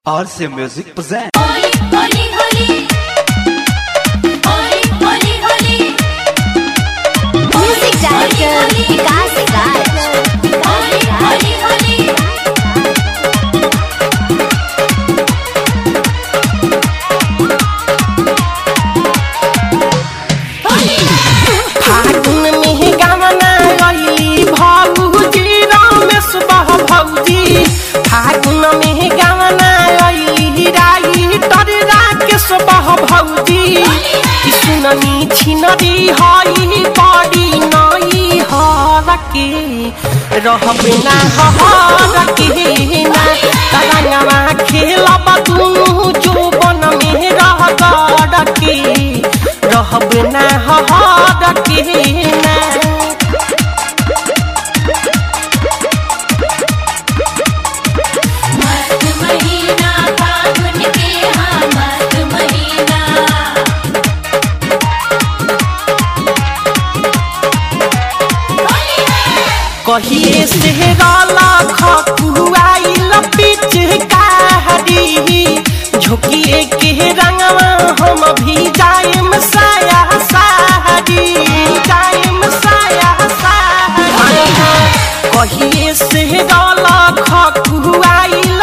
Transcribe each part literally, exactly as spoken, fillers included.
R C Music presents. Holi, holi, holi. Holi, holi, holi. Music director Vikas Raj. Holi, holi, holi. फागुन में गावना गई भौजी रमेश बह भौजी फागुन में गावना गई राई तर राकेश बह भौजी सुननी छिनरी हई बड़ी नई हर के रहबे ना हर के ना तरंगवा खेलब दुनू जोबन में रह गड़ के रहब ना हर के ना मस्त महीना फागुन के हाँ मस्त महीना कहिए से राला खकुआइल पिचकारी झुकिए के रंगवा हम भी जाएम साया साड़ी जाएम साया साड़ी कहिए से राला खकुआइल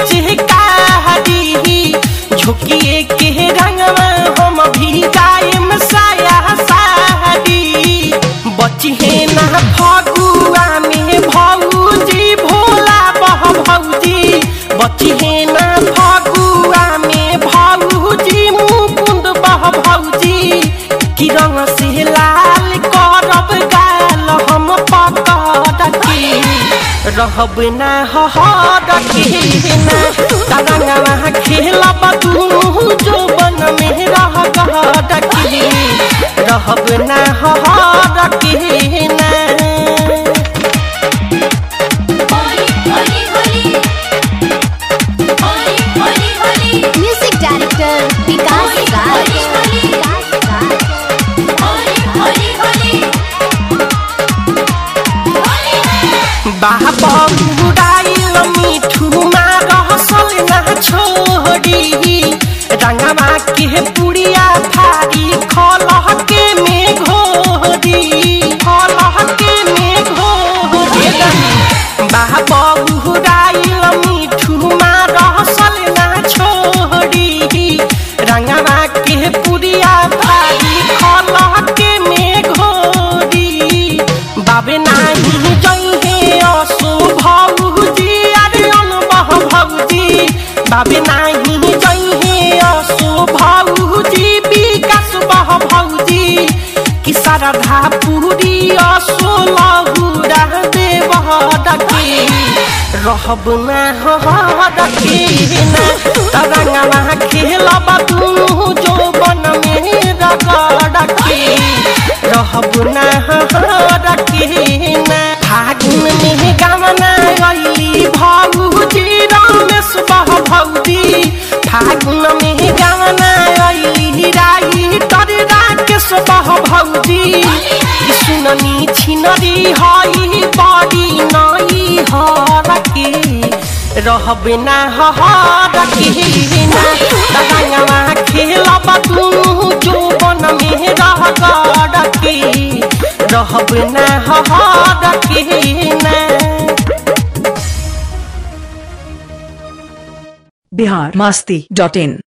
पिचकारी झुकिए के रंगवा हम भी जाएम साया साड़ी बची है ना फगुआ में भौजी भोला बह भौजी बची है ना फगुआ में भौजी मुकुंद बह भौजी कि रंग से लाल करब गाल हम पकड़ के रहब ना हर के ना तरंगवा खेलब दुनू जोबन में रह गड़ के रहब ना हर के ना Holi Holi Holi Holi Holi Holi Music director Vikas Raj. Vikas Raj. Holi Holi Holi बाबा बुढ़ाइल मिठू रहसल ना छोड़ी रंगवा के पुड़िया थारी खलह के में घोरी खलह के में घोरी बाबा बुढ़ाइल मिठू रहसल ना छोड़ी रंगवा के पुड़िया थारी खलह के में घोरी बाबे नाही जइहे असु भौजी अरे अनबह भौजी बाबे नाही जइहे असु भौजी विकास बह भौजी कि सरधा पूरी असु लहुरा देव डके रहब ना हर के ना तरंगवा खेलब दुनू जोबन में रगड़ के रहब ना हर के ना फागुन में गावना गई भौजी रमेश बह भौजी फागुन में गावना गई राई तर राकेश बह भौजी सुननी छिनरी हई बड़ी नई हर के रहब ना हर के ना तरंगवा खेलब दुनू जोबन में रह गड़ के रहब ना हर के ना बिहार मस्ती डॉट इन